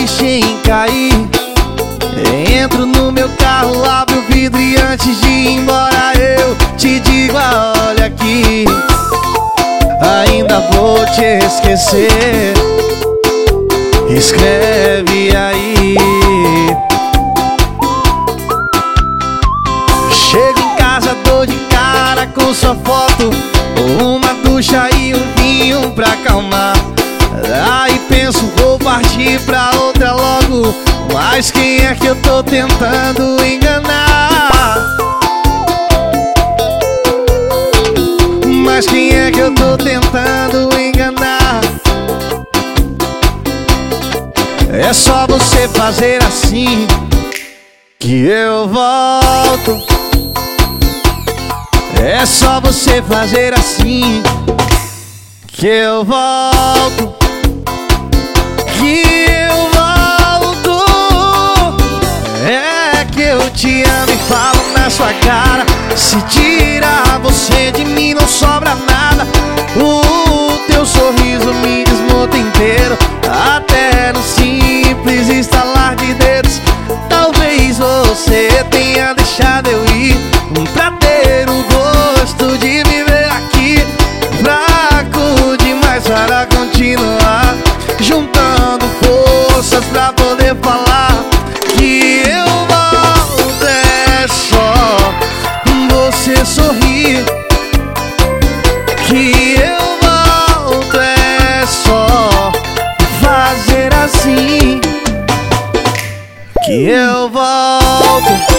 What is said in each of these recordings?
insiste em cair. Entro no meu carro, abro o vidro e antes de ir embora eu te digo: olha aqui, ainda vou te esquecer. Escreve aí. Chego em casa, dou de cara com sua foto, uma ducha e um vinho pra acalmar. Aí penso, vou partir pra outra logo, mas quem é que eu tô tentando enganar? Mas quem é que eu tô tentando enganar? É só você fazer assim que eu volto. É só você fazer assim que eu volto. Que eu volto. É que eu te amo e falo na sua cara. Se tirar você de mim não sobra nada. O teu sorriso me desmonta inteiro, até no simples estalar de dedos. Talvez você tenha deixado eu ir pra ter o gosto de viver aqui. Fraco demais para continuar, juntando forças pra poder falar que eu volto. É só você sorrir. Que eu volto. É só fazer assim que eu volto.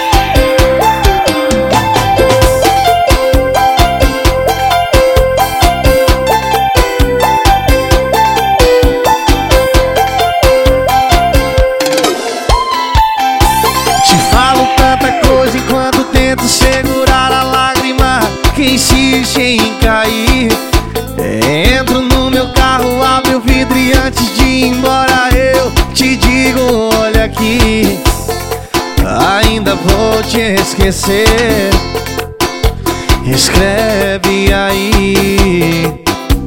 Enquanto tento segurar a lágrima que insiste em cair. Entro no meu carro, abro o vidro e antes de ir embora eu te digo: olha aqui, ainda vou te esquecer. Escreve aí.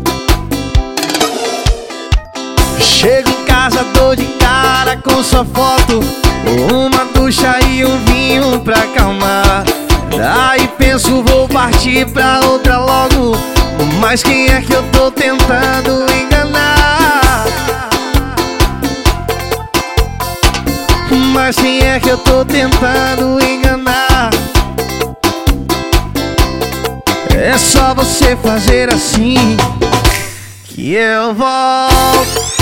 Chego em casa, dou de cara com sua foto, uma ducha e um vinho pra acalmar. Aí penso, vou partir pra outra logo, mas quem é que eu tô tentando enganar? Mas quem é que eu tô tentando enganar? É só você fazer assim que eu volto.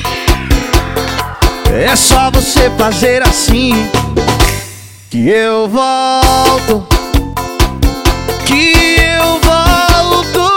É só você fazer assim que eu volto. Que eu volto.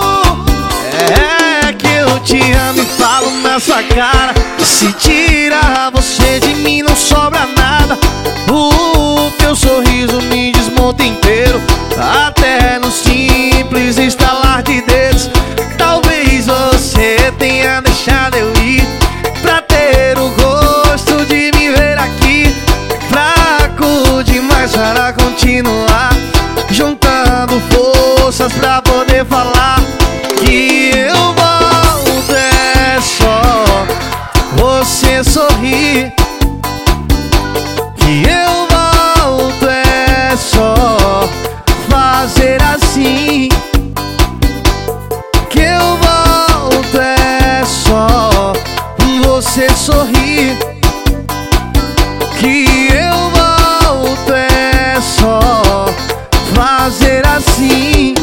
É que eu te amo e falo na sua cara. Se tirar você de mim não sobra nada. O teu sorriso me desmonta inteiro, até no simples estalar de dedos. Talvez você tenha deixado eu ir pra ter o gosto de me ver aqui. Fraco demais para continuar, juntando forças pra poder falar que eu volto. É só você sorrir. Que eu volto. É só fazer assim que eu volto. É só você sorrir. Que eu volto. É só fazer assim